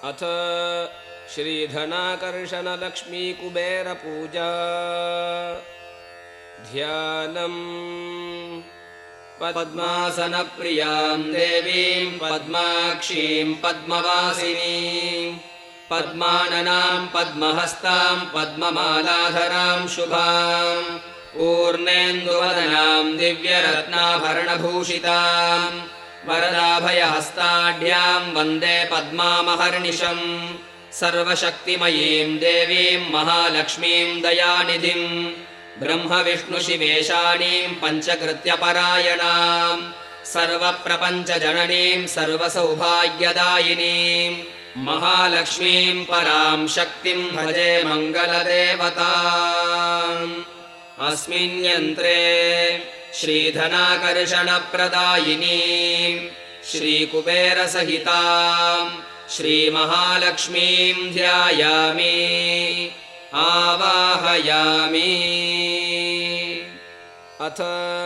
अथ श्रीधनाकर्षणलक्ष्मीकुबेरपूजा ध्यानम्। पद्मासनप्रियां देवीं पद्माक्षीं पद्मवासिनीं पद्माननां पद्महस्तां पद्ममालाधरां शुभां पूर्णेन्दुवदनां दिव्यरत्नाभरणभूषितां वरदाभयहस्ताढ्यां वन्दे पद्मामहर्निशम् सर्वशक्तिमयीं देवीं महालक्ष्मीं दयानिधिं ब्रह्मविष्णुशिवेशानीं पञ्चकृत्यपरायणां सर्वप्रपञ्चजननीं सर्वसौभाग्यदायिनीं महालक्ष्मीं परां शक्तिं भजे मङ्गलदेवताम्। अस्मिन् यन्त्रे श्रीधनाकर्षणप्रदायिनीं श्रीकुबेरसहितां श्रीमहालक्ष्मीं ध्यायामि आवाहयामि। अथ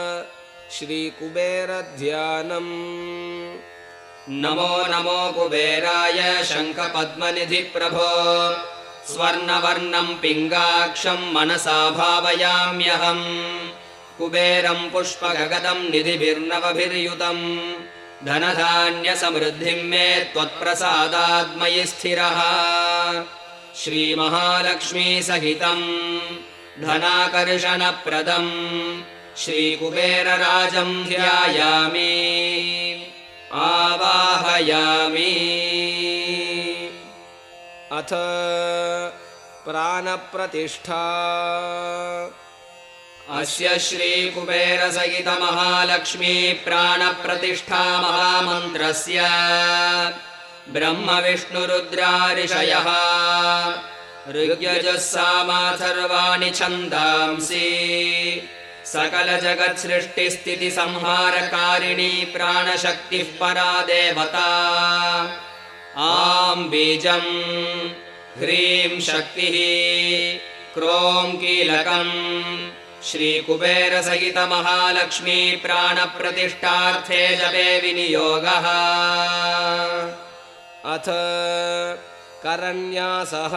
श्रीकुबेरध्यानम्। नमो नमो कुबेराय शङ्खपद्मनिधिप्रभो स्वर्णवर्णं पिङ्गाक्षं मनसा भावयाम्यहम् कुबेरं पुष्पगगदं निधिभिर्नवभिर्युतम् धनधान्यसमृद्धिं मे त्वत्प्रसादाद्मयि स्थिरः श्रीमहालक्ष्मीसहितं धनाकर्षणप्रदं श्रीकुबेरराजं ध्यायामि आवाहयामि। अथ प्राणप्रतिष्ठा। अस्य श्रीकुबेरसहितमहालक्ष्मी प्राणप्रतिष्ठा महामन्त्रस्य ब्रह्मविष्णुरुद्राऋषयः ऋग्यजुः सामाथर्वाणि छन्दांसि सकलजगत्सृष्टिस्थितिसंहारकारिणी प्राणशक्तिः परा देवता आं बीजं ह्रीं शक्तिः क्रों कीलकम् श्रीकुबेरसहितमहालक्ष्मी प्राणप्रतिष्ठार्थे जपे विनियोगः। अथ करन्यासः।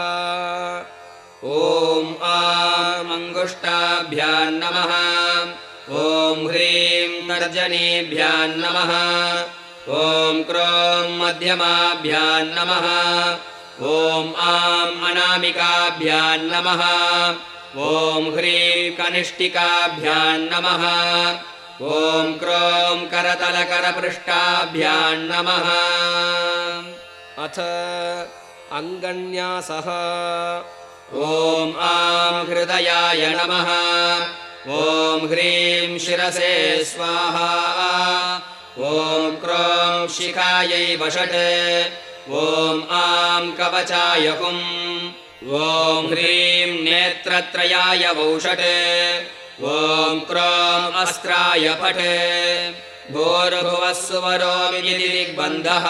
ॐ आं अङ्गुष्ठाभ्यां नमः ॐ ह्रीं तर्जनीभ्यां नमः ॐ क्रों मध्यमाभ्यां नमः ॐ आं अनामिकाभ्यां नमः ॐ ह्रीं कनिष्ठिकाभ्यां नमः ॐ क्रों करतलकरपृष्ठाभ्यां नमः। अथ अङ्गन्यासः। ॐ आं हृदयाय नमः ॐ ह्रीं शिरसे स्वाहा ॐ क्रों शिखायै वषट् ॐ आं कवचाय हुम् ॐ ह्रीं नेत्रत्रयाय वौषट् ॐ क्रों अस्त्राय फट् भूर्भुवः सुवरो विदिग्बन्धः।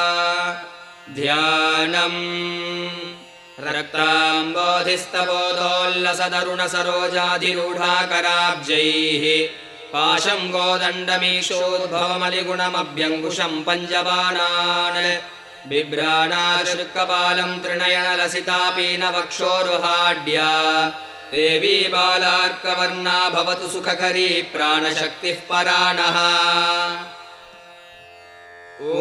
ध्यानम्। रक्ताम्बोधिस्तबोधोल्लसदरुणसरोजाधिरूढाकराब्जैः पाशं गोदण्डमीशोद्भवमलिगुणमभ्यङ्कुशं पञ्जबाणान् बिभ्राणाशृक्कपालं त्रिनयनलसितापीनवक्षोरुहाढ्या देवी बालार्कवर्णा भवतु सुखकरी प्राणशक्तिः पराणः। ॐ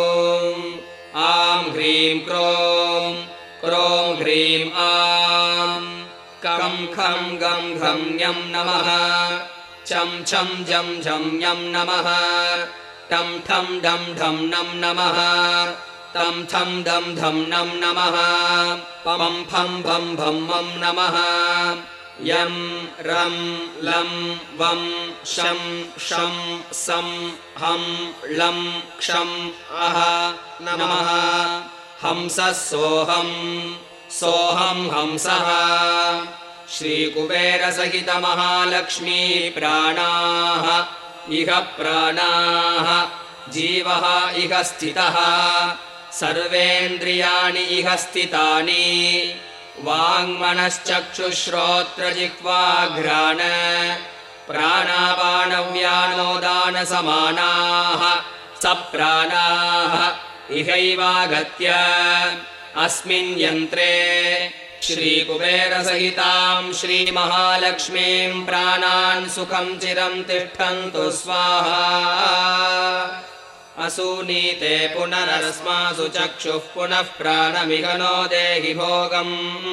आं ह्रीं क्रों क्रों ह्रीं आं कं खं गं घं यं नमः चं छं जं झं यं नमः टं ठं डं ढं नं नमः तं थं दं धं नं नमः पं फं भं भं मं नमः यं रं लं वं शं शं सं हं लं क्षं अह नमः हंसः सोऽहं सोऽहं हंसः। श्रीकुबेरसहितमहालक्ष्मी प्राणाः इह प्राणाः जीवः इह स्थितः सर्वेन्द्रियाणि इह स्थितानि वाङ्मनश्चक्षुश्रोत्रजिह्वाघ्राण प्राणापानव्यानोदानसमानाः सप्राणाः इहैवागत्य अस्मिन् यन्त्रे श्रीकुबेरसहितां श्रीमहालक्ष्मीं प्राणान् सुखं चिरं तिष्ठन्तु स्वाहा। असूनीते पुनरस्मासु चक्षुः पुनः प्राणमिह नो देहि भोगम्।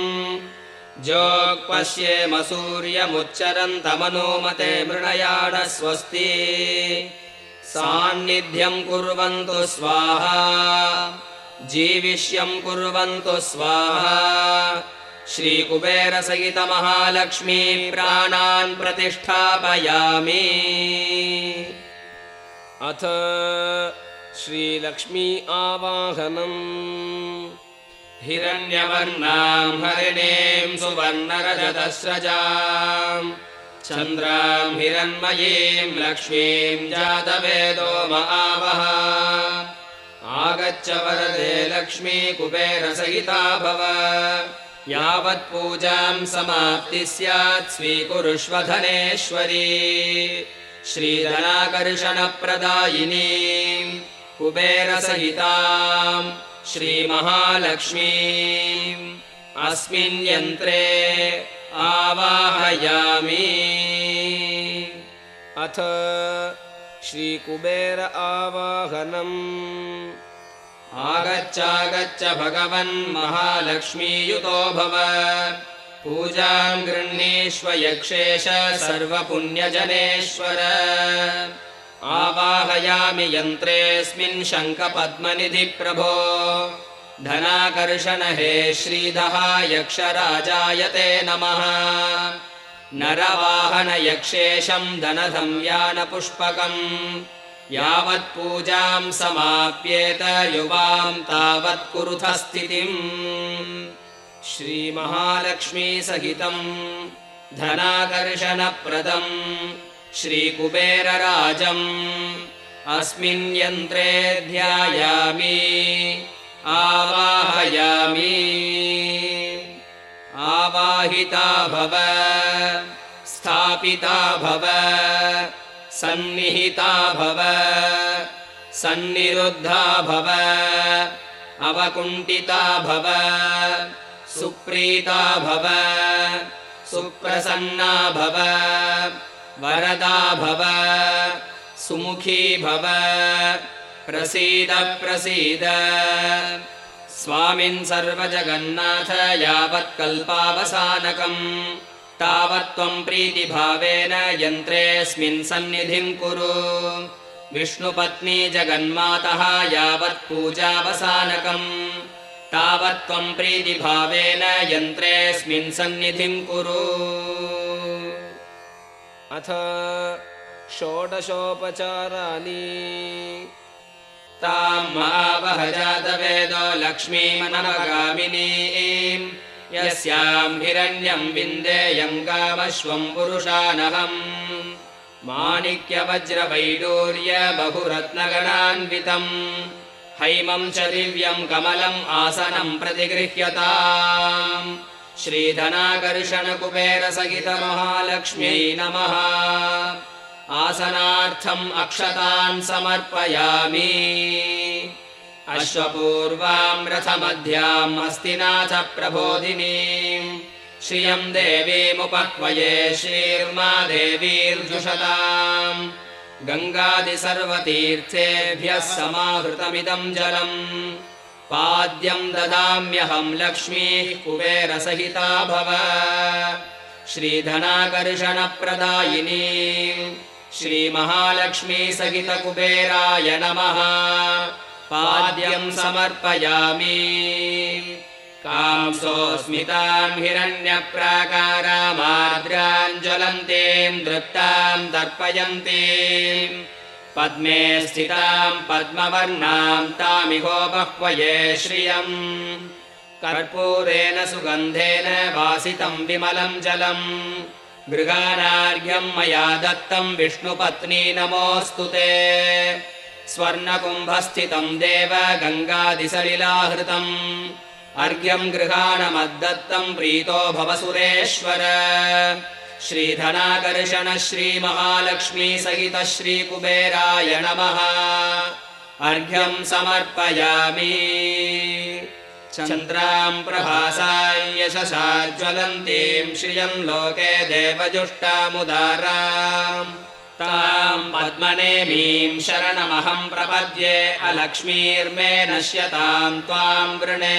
जोक्पश्येम सूर्यमुच्चरन्तमनुमते मृणयाण स्वस्ति। सान्निध्यं कुर्वन्तु स्वाहा जीविष्यं कुर्वन्तु स्वाहा। श्रीकुबेरसहितमहालक्ष्मी प्राणान् प्रतिष्ठापयामि। अथ श्रीलक्ष्मी आवाहनम्। हिरण्यवर्णां हरिणीं सुवर्णरजतस्रजां चन्द्रां हिरण्मयीं लक्ष्मीं जातवेदो महावः। आगच्छ वरदे लक्ष्मी कुबेरसहिता भव। यावत् पूजां समाप्ति स्यात् स्वीकुरुष्व धनेश्वरी। श्रीधनाकर्षणप्रदायिनीं कुबेरसहितां श्रीमहालक्ष्मीम् अस्मिन् यन्त्रे आवाहयामि। अथ श्रीकुबेर आवाहनम्। आगच्छ भगवन् महालक्ष्मीयुतो भव। पूजां गृह्णीष्व यक्षेश सर्वपुण्यजनेश्वर। आवाहयामि यन्त्रेऽस्मिन् शङ्खपद्मनिधि प्रभो। धनाकर्षण हे श्रीधः यक्षराजायते नमः। नरवाहन यक्षेशं धनधंयानपुष्पकम्। यावत् पूजां समाप्येत युवां तावत् कुरुथ स्थितिम्। श्रीमहालक्ष्मी सहितं धनाकर्षणप्रदम् श्रीकुबेरराजम् अस्मिन् यन्त्रे ध्यायामि आवाहयामि। आवाहिता भव स्थापिता भव सन्निहिता भव सन्निरुद्धा भव अवकुण्ठिता भव सुप्रीता भव सुप्रसन्ना भव वरदा भव सुमुखी भव प्रसीद प्रसीद। स्वामिन् सर्वजगन्नाथ यावत्कल्पावसानकम् तावत् त्वं प्रीतिभावेन यन्त्रेऽस्मिन् सन्निधिं कुरु। विष्णुपत्नी जगन्मातः यावत् पूजावसानकम् तावत् त्वं प्रीतिभावेन यन्त्रेऽस्मिन् सन्निधिं कुरु। अथ षोडशोपचाराणि। तां महावह जातवेदो लक्ष्मीमनवगामिनीं। यस्यां हिरण्यं विन्देयं कामश्वं पुरुषानहम्। माणिक्यवज्रवैडूर्य बहुरत्नगणान्वितम्। हैमं च दिव्यं कमलम् आसनं प्रतिगृह्यताम्। श्रीधनाकर्षणकुबेरसहितमहालक्ष्म्यै नमः। आसनार्थम् अक्षतान् समर्पयामि। अश्वपूर्वां रथमध्याम् हस्तिनाथ प्रबोधिनीं। श्रियं देवीमुपह्वये श्रीर्मा देवीर्जुषताम्। गङ्गादिसर्वतीर्थेभ्यः समाहृतमिदं जलम्। पाद्यं ददाम्यहं लक्ष्मीः कुबेरसहिता भव। श्रीधनाकर्षणप्रदायिनी श्रीमहालक्ष्मी सहितकुबेराय नमः। पाद्यं समर्पयामि। कांसोऽस्मितां हिरण्यप्राकारामार्द्रां ज्वलन्तीं दृप्तां तर्पयन्तीं। पद्मे स्थितां पद्मवर्णां तामिहोपह्वये श्रियम्। कर्पूरेण सुगन्धेन वासितं विमलं जलम्। गृहाणार्घ्यं मया दत्तं विष्णुपत्नी नमोऽस्तु ते। स्वर्णकुम्भस्थितं देव गङ्गादिसलिलाहृतम्। अर्घ्यं गृहाणमद्दत्तं प्रीतो भव सुरेश्वर। श्रीधनाकर्षण श्रीमहालक्ष्मी सहित श्रीकुबेराय नमः। अर्घ्यं समर्पयामि चन्द्रां प्रभासां यशसा ज्वलन्तीं श्रियं लोके देवजुष्टामुदाराम् तां पद्मनेमीं शरणमहं प्रपद्ये अलक्ष्मीर्मे नश्यतां त्वां वृणे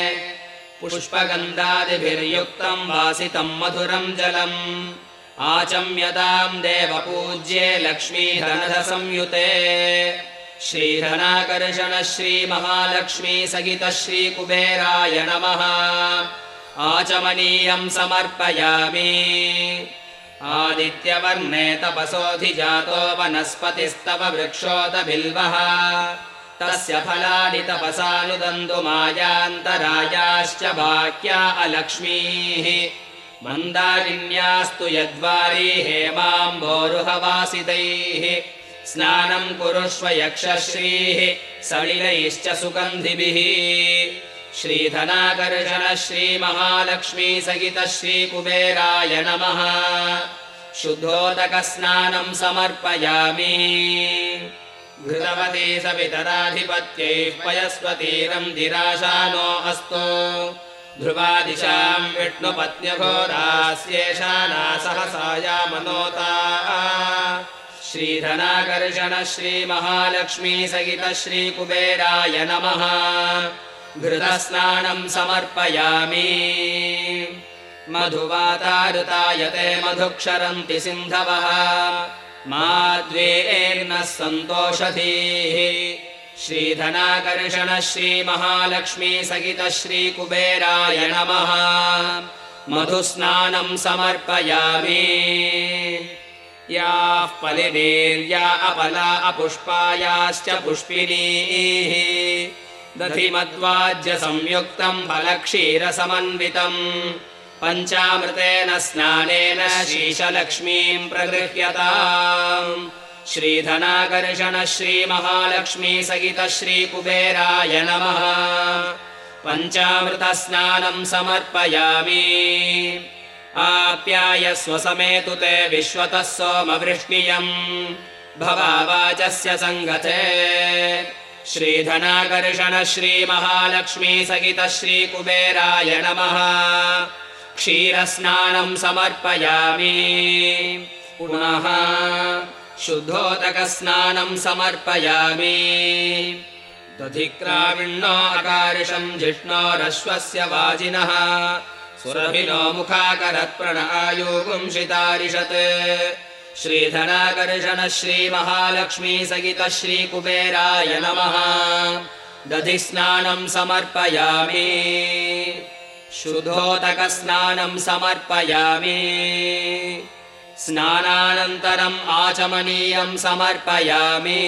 पुष्पगन्धादिभिर्युक्तं वासितं मधुरं जलम् आचम्यतां देवपूज्ये लक्ष्मीधनसंयुते श्रीधनाकर्षण श्रीमहालक्ष्मी सहित श्रीकुबेराय नमः आचमनीयं समर्पयामि आदित्यवर्णे तपसोऽधिजातो वनस्पतिस्तव वृक्षोत बिल्वः तस्य फलानि तपसानुदन्तु मायान्तरायाश्च बाह्या अलक्ष्मीः मन्दारिण्यास्तु यद्वारी हेमाम्भोरुहवासितैः स्नानं कुरुष्व यक्षश्रीः सलिलैश्च सुगन्धिभिः श्रीधनाकर्षण श्रीमहालक्ष्मी सहित श्रीकुबेराय नमः शुद्धोदकस्नानं समर्पयामि घृतवती सवितराधिपत्यैः पयस्वतीरं धिराशानो अस्तु ध्रुवादिशां विष्णुपत्न्यघोरास्येषाना सहसाया मनोता श्रीधनाकर्षण श्रीमहालक्ष्मी सहित श्रीकुबेराय नमः घृतस्नानं समर्पयामि मधुवातारुतायते मधुक्षरन्ति सिन्धवः माद्वेर्नः सन्तोषधीः श्रीधनाकर्षण श्रीमहालक्ष्मी सहित श्रीकुबेराय नमः मधुस्नानं समर्पयामि याः फलिनीर्या अपला अपुष्पायाश्च पुष्पिनीः दधिमद्वाज्य संयुक्तं फलक्षीरसमन्वितम् पञ्चामृतेन स्नानेन शीशलक्ष्मीं प्रगृह्यताम् श्रीधनाकर्षण श्रीमहालक्ष्मी सहित श्रीकुबेराय नमः पञ्चामृतस्नानं समर्पयामि आप्यायस्व समेतु ते विश्वतः सोमवृष्णियम् भवावाचस्य सङ्गते श्रीधनाकर्षण श्रीमहालक्ष्मी सहित श्रीकुबेराय नमः क्षीरस्नानं समर्पयामि पुनः शुद्धोदकस्नानं समर्पयामि दधिक्राविण्णो अकार्षं जिष्णोरश्वस्य वाजिनः सुरभिनो मुखाकरत्प्रणआयुगुंशितारिषत् श्रीधनाकर्षण श्रीमहालक्ष्मी सहित श्रीकुबेराय नमः दधिस्नानं समर्पयामि शुद्धोदकस्नानं समर्पयामि स्नानानन्तरम् आचमनीयं समर्पयामि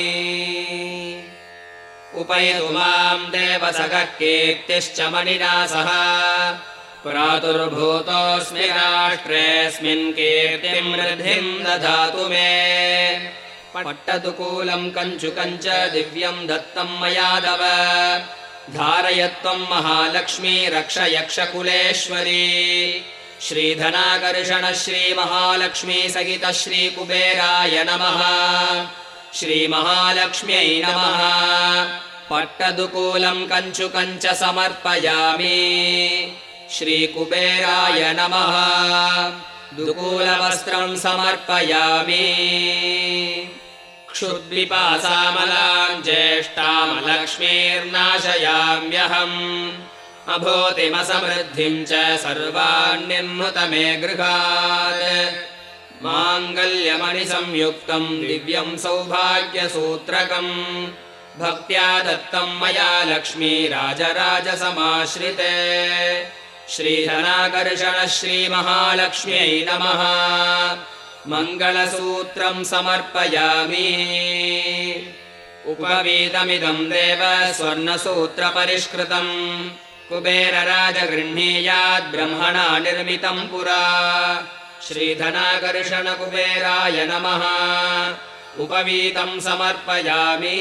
उपैतु मां देवसखः कीर्तिश्च मणिना सह प्रादुर्भूतोऽस्मि राष्ट्रेऽस्मिन् कीर्तिं वृद्धिं ददातु मे पट्टदुकूलं कञ्चुकं च दिव्यं दत्तं मयादव धारयत्वं महालक्ष्मी रक्ष यक्षकुलेश्वरी श्रीधनाकर्षण श्रीमहालक्ष्मी सहित श्रीकुबेराय नमः श्रीमहालक्ष्म्यै नमः पट्टदुकूलं कञ्चुकं च समर्पयामि श्रीकुबेराय नमः दुकूलवस्त्रं समर्पयामि क्षुद्विपासामलां ज्येष्ठामलक्ष्मीर्नाशयाम्यहम् अभूतिमसमृद्धिं च सर्वान्निर्नुत मे गृहात् माङ्गल्यमणिसंयुक्तं दिव्यं सौभाग्यसूत्रकम् भक्त्या दत्तं मया लक्ष्मी राजराजसमाश्रिते श्रीधनाकर्षण श्रीमहालक्ष्म्यै नमः मङ्गलसूत्रं समर्पयामि उपवीतमिदं देव स्वर्णसूत्रपरिष्कृतम् कुबेरराज गृह्णीयात् ब्रह्मणा निर्मितं पुरा श्रीधनाकर्षण कुबेराय नमः उपवीतं समर्पयामि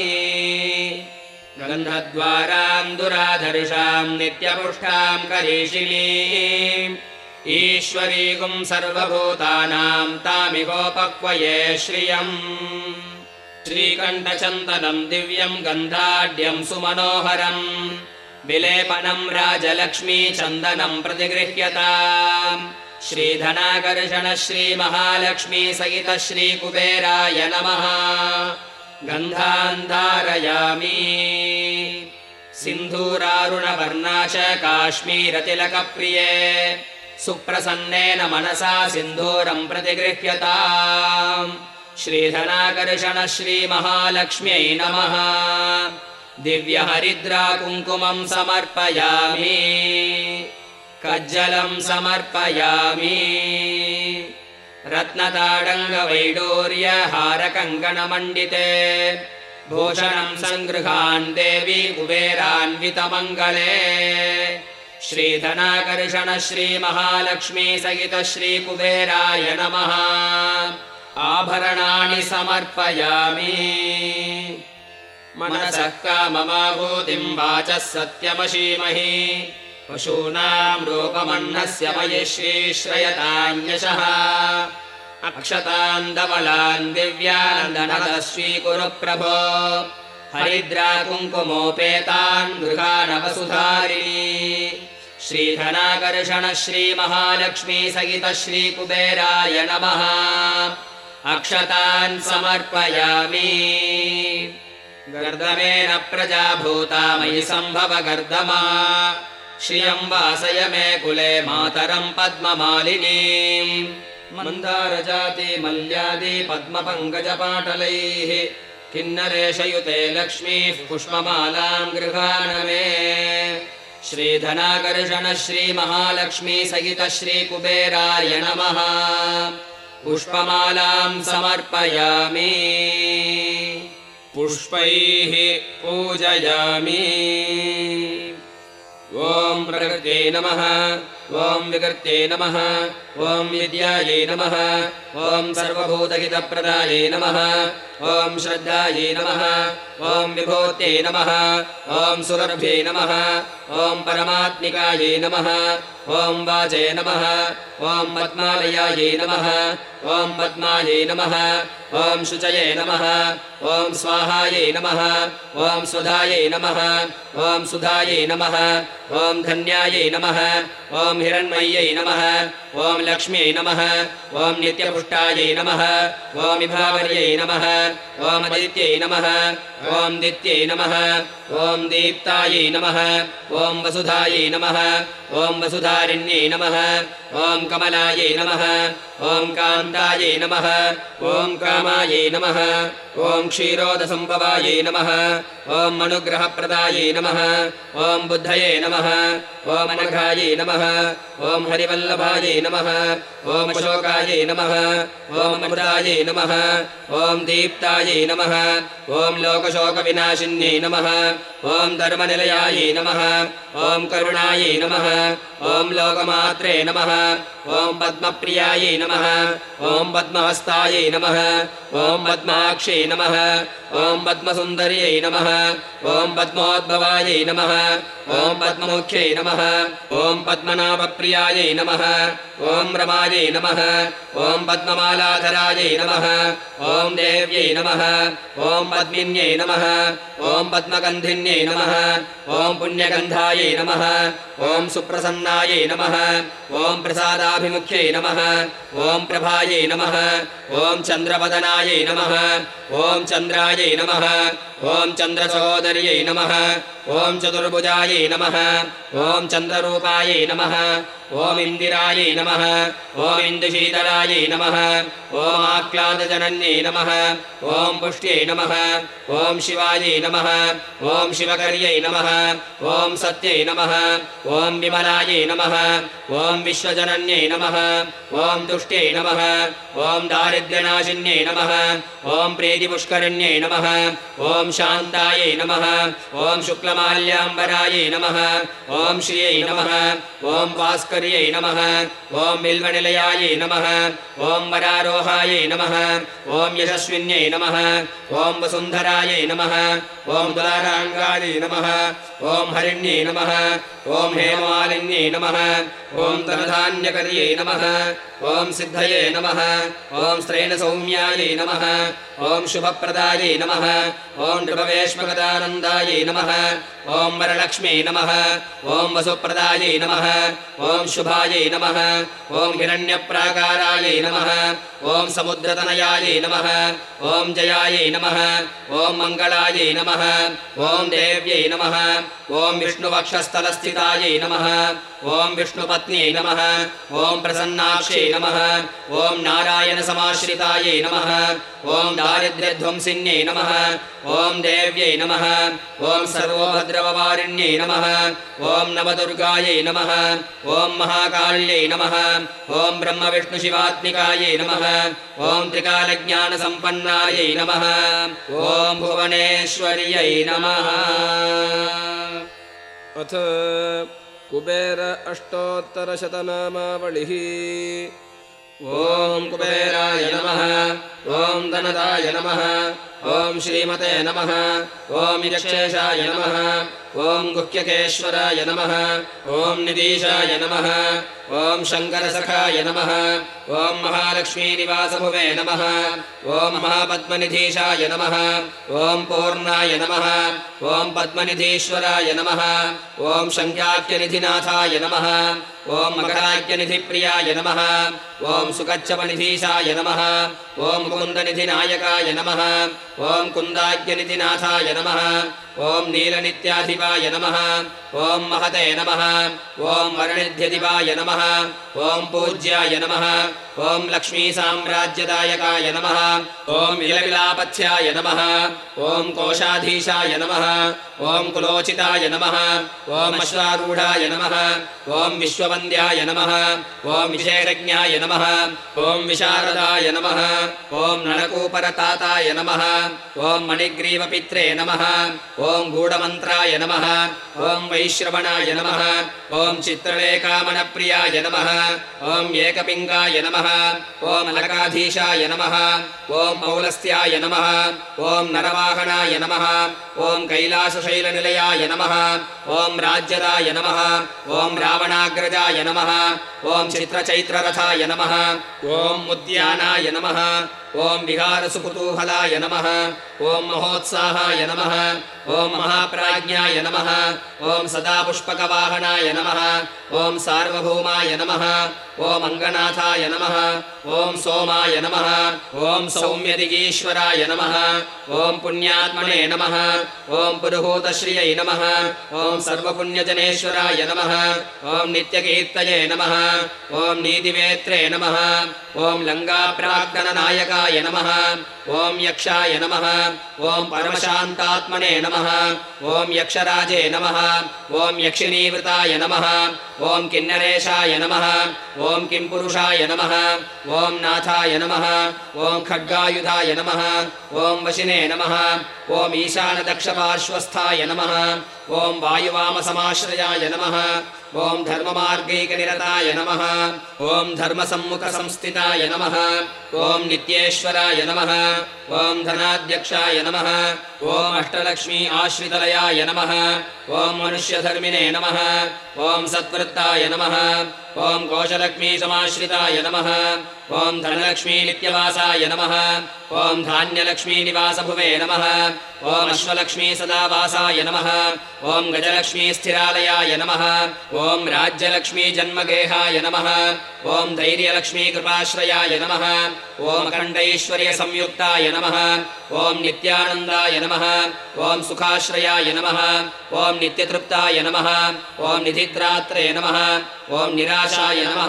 गन्धद्वारान्दुराधर्षां नित्यपुष्टां करीशिनीम् ईश्वरीगुं सर्वभूतानां तामिवोपक्वये श्रियम् श्रीकण्ठचन्दनं दिव्यं गन्धाढ्यं सुमनोहरम् विलेपनं राजलक्ष्मी चन्दनं प्रतिगृह्यताम् श्रीधनाकर्षण श्रीमहालक्ष्मी सहित श्रीकुबेराय नमः गन्धान् धारयामि सिन्धूरारुणवर्णा च काश्मीरतिलकप्रिये सुप्रसन्नेन मनसा सिन्धूरं प्रतिगृह्यताम् श्रीधनाकर्षण श्रीमहालक्ष्म्यै नमः दिव्यहरिद्रा कुङ्कुमं समर्पयामि कज्जलं समर्पयामि रत्नताडङ्गवैडूर्यहारकङ्कणमण्डिते भूषणं सङ्गृहान् देवी कुबेरान्वितमङ्गले श्रीधनाकर्षण श्रीमहालक्ष्मी सहित श्रीकुबेराय नमः आभरणानि समर्पयामि मनसः काममाभूतिं वाचः सत्यमशीमहि पशूनां रूपमन्नस्य मयि श्रीश्रयतान्यशः अक्षतान् धवलान् दिव्यानन्दनः स्वीकुरु प्रभो हरिद्रा कुङ्कुमोपेतान् गृहानवसुधारिणी श्रीधनाकर्षण श्रीमहालक्ष्मी सहित श्रीकुबेराय नमः अक्षतान् समर्पयामि गर्दमेन प्रजाभूता मयि सम्भव गर्दमा श्रियं वासय मे कुले मातरं पद्ममालिनीं मन्दारजाति मल्यादि पद्मपङ्कजपाटलैः किन्नरेशयुते लक्ष्मीः पुष्पमालां गृहाण मे श्रीधनाकर्षण श्रीमहालक्ष्मी सहित श्रीकुबेराय नमः पुष्पमालां समर्पयामि पुष्पैः पूजयामि ॐ प्रकृत्यै नमः ॐ विकृत्यै नमः ॐ विद्यायै नमः ॐ सर्वभूतहितप्रदायै नमः ॐ श्रद्धायै नमः ॐ विभूत्यै नमः ॐ सुरभ्यै नमः ॐ परमात्मिकायै नमः ॐ वाचे नमः ॐ पद्मालयायै नमः ॐ पद्मायै नमः ॐ शुचये नमः ॐ स्वाहायै नमः ॐ सुधायै नमः ॐ सुधायै नमः ॐ धन्यायै नमः ॐ हिरण्मय्यै नमः ॐ लक्ष्म्यै नमः ॐ नित्यपुष्टायै नमः ॐ विभावर्यै नमः ॐ अदित्यै नमः ॐ दित्यै नमः ॐ दीप्तायै नमः ॐ वसुधायै नमः ॐ वसुधारिण्यै नमः ॐ कमलायै नमः ॐ कान्तायै नमः ॐ कामायै नमः ॐ क्षीरोदसम्भवायै नमः ॐ अनुग्रहप्रदायै नमः ॐ बुद्धये नमः ॐ अनघायै नमः ॐ हरिवल्लभायै नमः ॐ अशोकायै नमः ॐ अमृतायै नमः ॐ दीप्तायै नमः ॐ लोकशोकविनाशिन्यै नमः ॐ धर्मनिलयायै नमः ॐ करुणायै नमः ॐ लोकमात्रे नमः ॐ पद्मप्रियायै नमः ॐ पद्महस्तायै नमः ॐ पद्माक्षै नमः ॐ पद्मसुन्दर्यै नमः ॐ पद्मोद्भवायै नमः ॐ पद्ममुख्यै नमः ॐ पद्मनाभप्रियायै नमः ॐ रमायै नमः ॐ पद्ममालाधरायै नमः ॐ देव्यै नमः ॐ पद्मिन्यै नमः ॐ पद्मगन्धिन्यै नमः ॐ पुण्यगन्धायै नमः ॐ सुप्रसन्नायै नमः ॐ प्रसादाभिमुख्यै नमः ॐ प्रभायै नमः ॐ चन्द्रवदनायै नमः ॐ चन्द्रायै नमः ॐ चन्द्रसहोदर्यै नमः ॐ चतुर्भुजायै नमः ॐ चन्द्ररूपायै नमः ॐ इन्दिरायै नमः ॐ इन्दुशीतलायै नमः ॐ आह्लादजनन्यै नमः ॐ पुष्ट्यै नमः ॐ शिवायै नमः ॐ शिवकर्यै नमः ॐ सत्यै नमः ॐ विमलायै नमः ॐ विश्वजनन्यै नमः ॐ तुष्ट्यै नमः ॐ दारिद्र्यनाशिन्यै नमः ॐ प्रीतिपुष्करिण्यै नमः ॐ शान्तायै नमः ॐ शुक्लमाल्याम्बरायै नमः ॐ श्रियै नमः ॐ भास्कर्यै नमः ॐ बिल्वनिलयायै नमः ॐ वरारोहायै नमः ॐ यशस्विन्यै नमः ॐ वसुन्धरायै नमः ॐ तुलाराङ्गायै नमः ॐ हरिण्यै नमः ॐ हेममालिन्यै नमः ॐ धनधान्यकर्यै नमः ॐ सिद्धये नमः ॐ स्त्रैणसौम्यायै नमः ॐ शुभप्रदायै नमः ॐ नृपवेश्मगदानन्दायै नमः ॐ वरलक्ष्मी नमः ॐ वसुप्रदायै नमः ॐ शुभायै नमः ॐ हिरण्यप्राकारायै नमः ॐ समुद्रतनयायै नमः ॐ जयायै नमः ॐ मङ्गलायै नमः ॐ देव्यै नमः ॐ विष्णुवक्षस्थलस्थितायै नमः ॐ विष्णुपत्न्यै नमः ॐ प्रसन्नाक्षै नमः ॐ नारायणसमाश्रितायै नमः ॐ दारिद्र्यध्वंसिन्यै नमः ॐ देव्यै नमः ॐ सर्वोभद्रववारिण्यै नमः ॐ नवदुर्गायै नमः ॐ महाकाल्यै नमः ॐ ब्रह्मविष्णुशिवात्मिकायै नमः ॐ त्रिकालज्ञानसम्पन्नायै नमः ॐ भुवनेश्वर्यै नमः। अथ कुबेर अष्टोत्तरशतनामावलिः। ॐ कुबेराय नमः ॐ धनदाय नमः ॐ श्रीमते नमः ॐ यक्षेशाय नमः ॐ गुह्यकेश्वराय नमः ॐ निधीशाय नमः ॐ शङ्करसखाय नमः ॐ महालक्ष्मीनिवासभुवे नमः ॐ महापद्मनिधीशाय नमः ॐ पूर्णाय नमः ॐ पद्मनिधीश्वराय नमः ॐ शङ्ख्याख्यनिधिनाथाय नमः ॐ मकराख्यनिधिप्रियाय नमः ॐ सुकच्छपनिधीशाय नमः ॐ मुकुन्दनिधिनायकाय नमः ॐ कुन्दाख्यनिधिनाथाय नमः ॐ नीलनित्याधिपाय नमः ॐ महते नमः ॐ वरनिध्यधिपाय नमः ॐ पूज्याय नमः ॐ लक्ष्मीसाम्राज्यदायकाय नमः ॐ विलविलापथ्याय नमः ॐ कोशाधीशाय नमः ॐ कुलोचिताय नमः ॐ अश्वारूढाय नमः ॐ विश्ववन्द्याय नमः ॐ विशेषज्ञाय नमः ॐ विशारदाय नमः ॐ नळकूपरताताय नमः ॐ मणिग्रीवपित्रे नमः ॐ गूढमन्त्राय नमः ॐ वैश्रवणाय नमः ॐ चित्रलेखामणप्रियाय नमः ॐ एकपिङ्गाय नमः ॐ अलकाधीशाय नमः ॐ पौलस्त्याय नमः ॐ नरवाहनाय नमः ॐ कैलासशैलनिलयाय नमः ॐ राज्यदाय नमः ॐ रावणाग्रजाय नमः ॐ चित्रचैत्ररथाय नमः ॐ उद्यानाय नमः ॐ विहारसुकुतूहलाय नमः ॐ महोत्साहाय नमः ॐ महाप्राज्ञाय नमः ॐ सदापुष्पकवाहनाय नमः ॐ सार्वभौमाय नमः ॐ अङ्गनाथाय नमः ॐ सोमाय नमः ॐ सौम्यदिगीश्वराय नमः ॐ पुण्यात्मने नमः ॐ पुरुहूतश्रियै नमः ॐ सर्वपुण्यजनेश्वराय नमः ॐ नित्यकीर्तये नमः ॐ नीतिवेत्रे नमः ॐ लङ्काप्राक्तननायकाय नमः ॐ यक्षाय नमः ॐ परमशान्तात्मने नमः ॐ यक्षराजे नमः ॐ यक्षिणीवृताय नमः ॐ किन्नरेशाय नमः ॐ किंपुरुषाय नमः ॐ नाथाय नमः ॐ खड्गायुधाय नमः ॐ वशिने नमः ॐ ईशानदक्षपार्श्वस्थाय नमः ॐ वायुवामसमाश्रयाय नमः ॐ धर्ममार्गैकनिरताय नमः ॐ धर्मसम्मुखसंस्थिताय नमः ॐ नित्येश्वराय नमः ॐ धनाध्यक्षाय नमः ॐ अष्टलक्ष्मी आश्रितलयाय नमः ॐ मनुष्यधर्मिणे नमः ॐ सत्वृत्ताय नमः ॐ कोशलक्ष्मीसमाश्रिताय नमः ॐ धनलक्ष्मी नित्यवासाय नमः ॐ धान्यलक्ष्मीनिवासभुवे नमः ॐ अश्वलक्ष्मी सदावासाय नमः ॐ गजलक्ष्मी स्थिरालयाय नमः ॐ राज्यलक्ष्मी जन्मगेहाय नमः ॐ धैर्यलक्ष्मी कृपाश्रयाय नमः ॐ अखण्डैश्वर्यसंयुक्ताय नमः ॐ नित्यानन्दाय नमः ॐ सुखाश्रयाय नमः ॐ नित्यतृप्ताय नमः ॐ निधित्रात्रे नमः ॐ निराशाय नमः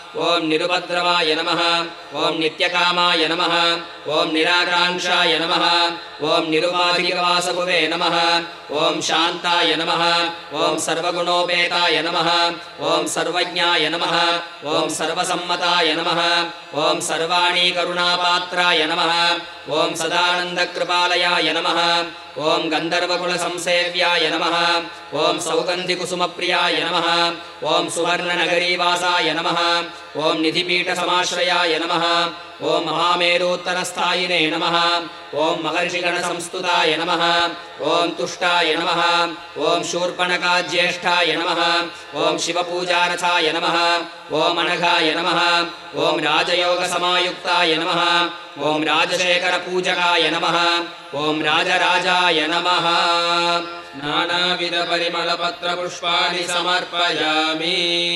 ॐ निरुपद्रवाय नमः ॐ नित्यकामाय नमः ॐ निराकाङ्क्षाय नमः ॐ निरुपाधिकवासभुवे नमः ॐ शान्ताय नमः ॐ सर्वगुणोपेताय नमः ॐ सर्वज्ञाय नमः ॐ सर्वसम्मताय नमः ॐ सर्वाणीकरुणापात्राय नमः ॐ सदानन्दकृपालयाय नमः ॐ गन्धर्वकुलसंसेव्याय नमः ॐ सौगन्धिकुसुमप्रियाय नमः ॐ सुवर्णनगरीवासाय नमः ॐ निधिपीठसमाश्रयाय नमः ॐ महामेरूत्तरस्थायिने नमः ॐ महर्षिगणसंस्तुताय नमः ॐ तुष्टाय नमः ॐ शूर्पणखाज्येष्ठाय नमः ॐ शिवपूजारथाय नमः ॐ अनघाय नमः ॐ राजयोगसमायुक्ताय नमः ॐ राजशेखरपूजकाय नमः ॐ राजराजाय नमः नानाविधपरिमलपत्रपुष्पाणि समर्पयामि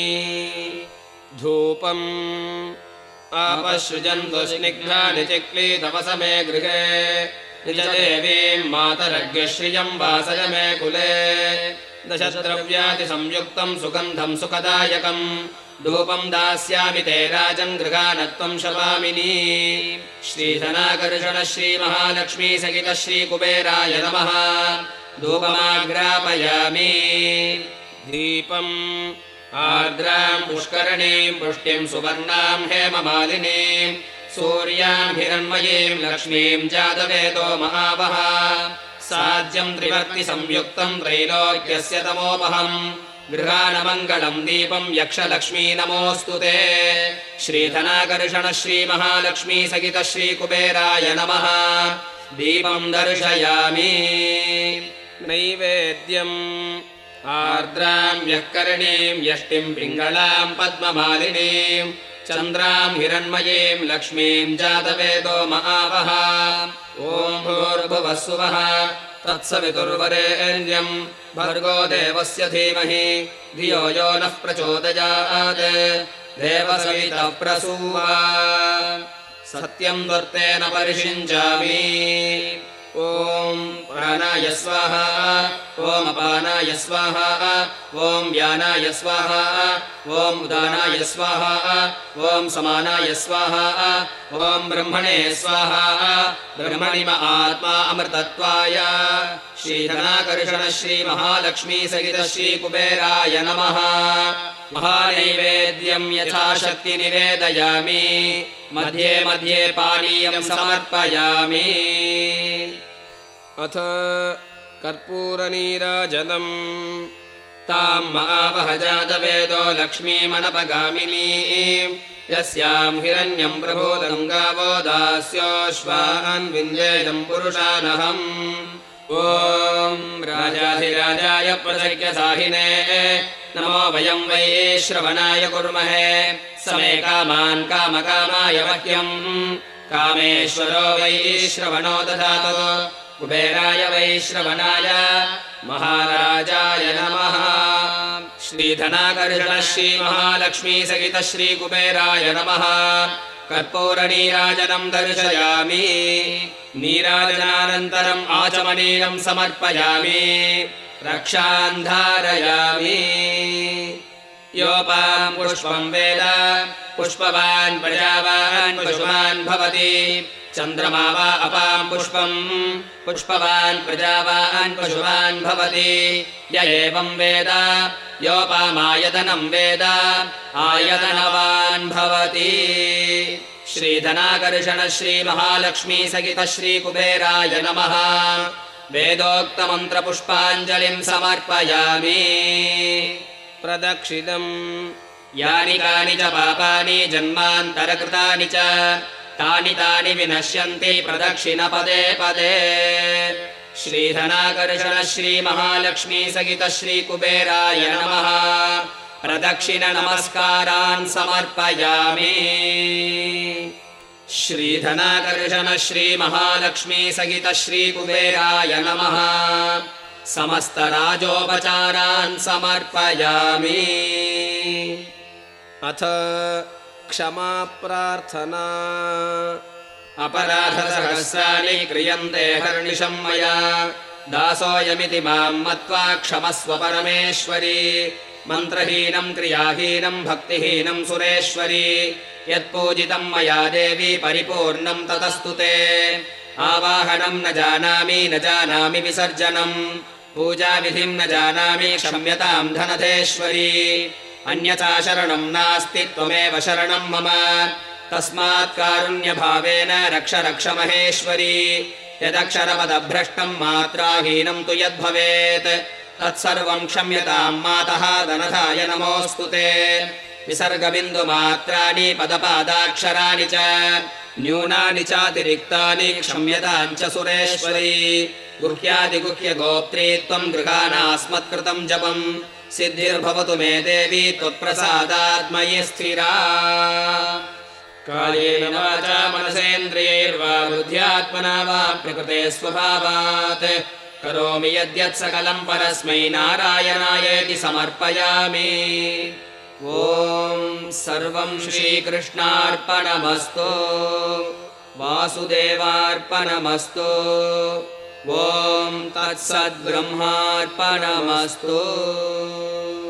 धूपम् आपसृजन्तु स्निग्धानि चिक्लीतवसमे गृहे निजदेवीं मातरग्यश्रियं वासय मे कुले दशद्रव्यातिसंयुक्तं सुगन्धं सुखदायकं धूपं दास्यामि ते राजन् गृहानत्वं शवामिनी श्रीधनाकर्षण श्रीमहालक्ष्मी सहित श्रीकुबेराय नमः धूपमाग्रापयामि दीपम् आर्द्रां पुष्करणीं पुष्टिं सुवर्णां हेममालिनीं सूर्यां हिरण्मयीं लक्ष्मीं जातवेदो महावः साज्यं त्रिवर्तिसंयुक्तं त्रैलोक्यस्य तमोपहम् गृहानमङ्गलं दीपं यक्षलक्ष्मी नमोऽस्तु ते श्रीधनाकर्षण श्रीमहालक्ष्मी सहित श्रीकुबेराय नमः दीपं दर्शयामि नैवेद्यम् आर्द्रां यःकरणीं यष्टिं पिङ्गलां पद्ममालिनीं चन्द्रां हिरण्मयीं लक्ष्मीं जातवेदो महावः ॐ भूर्भुवः सुवः तत्सवितुर्वरेण्यं भर्गो देवस्य धीमहि धियो यो नः प्रचोदयात् देवसवितः प्रसूवा सत्यं वर्तेन परिषिञ्चामि ॐ प्राणाय स्वाहा ॐ अपानाय स्वाहा ॐ व्यानाय स्वाहा ॐ उदानाय स्वाहा ॐ समानाय स्वाहा ॐ ब्रह्मणे स्वाहा ब्रह्मणिम आत्मा अमृतत्वाय श्रीधनाकर्षण श्रीमहालक्ष्मी सहित श्रीकुबेराय नमः महानैवेद्यं यथाशक्ति निवेदयामि मध्ये मध्ये पानीयं समर्पयामि अथ कर्पूरनीराजनम् तां महावह जातवेदो लक्ष्मीमनपगामिनीं यस्यां हिरण्यं प्रबोधं गावो दास्योऽश्वान् विन्देयं पुरुषानहम् ॐ राजाधिराजाय प्रसख्यसाहिने नमो वयं वै श्रवणाय कुर्महे समे कामान् कामकामाय मह्यम् कामेश्वरो वै श्रवणो दधातु कुबेराय वै श्रवणाय महाराजाय नमः श्रीधनाकर्षण श्रीमहालक्ष्मी सहित श्रीकुबेराय नमः कर्पूरनीराजनं दर्शयामि नीराजनानन्तरम् आचमनीयं समर्पयामि रक्षान् धारयामि योपां पुष्पं वेद पुष्पवान् प्रजावान् पशुमान् भवति चन्द्रमा वा अपां पुष्पं पुष्पवान् प्रजावान् पशुमान् भवति य एवं वेद योपामायतनं वेद आयतनवान् भवति श्रीधनाकर्षण श्रीमहालक्ष्मी सहित श्रीकुबेराय नमः वेदोक्तमन्त्रपुष्पाञ्जलिं समर्पयामि प्रदक्षिणम् यानि कानि च पापानि जन्मान्तरकृतानि च तानि तानि विनश्यन्ति प्रदक्षिण पदे पदे श्रीधनाकर्षण श्रीमहालक्ष्मी सहित श्रीकुबेराय नमः प्रदक्षिण नमस्कारान् समर्पयामि श्रीधनाकर्षण श्रीमहालक्ष्मी सहित श्रीकुबेराय नमः समस्तराजोपचारान् समर्पयामि अथ क्षमा प्रार्थना अपराधसहस्राणि क्रियन्ते हर्निशं मया दासोऽयमिति मां मत्वा क्षमस्व परमेश्वरी मन्त्रहीनं क्रियाहीनं भक्तिहीनं सुरेश्वरी यत्पूजितं मया देवी परिपूर्णं ततस्तु ते आवाहनं न जानामि विसर्जनम् पूजाविधिं न जानामि क्षम्यतां धनधेश्वरी अन्यथा शरणं नास्ति त्वमेव शरणं मम तस्मात् कारुण्यभावेन रक्ष रक्ष महेश्वरी यदक्षरपदभ्रष्टं मात्राहीनं तु यद्भवेत् तत्सर्वं क्षम्यतां मातः धनधाय नमोऽस्तु ते विसर्गबिन्दुमात्राणि पदपादाक्षराणि च न्यूनानि चातिरिक्तानि क्षम्यतां च सुरेश्वरी गुह्यादिगुह्यगोप्त्री त्वम् गृहाणास्मत्कृतम् जपम् सिद्धिर्भवतु मे देवी त्वत्प्रसादात्मयि स्थिरा कायेन वाचा मनसेन्द्रियैर्वा बुद्ध्यात्मना वा प्रकृते स्वभावात् करोमि यद्यत् सकलम् परस्मै नारायणायेति समर्पयामि ॐ सर्वम् श्रीकृष्णार्पणमस्तु वासुदेवार्पणमस्तु ॐ तत्सद्ब्रह्मार्पणमस्तु।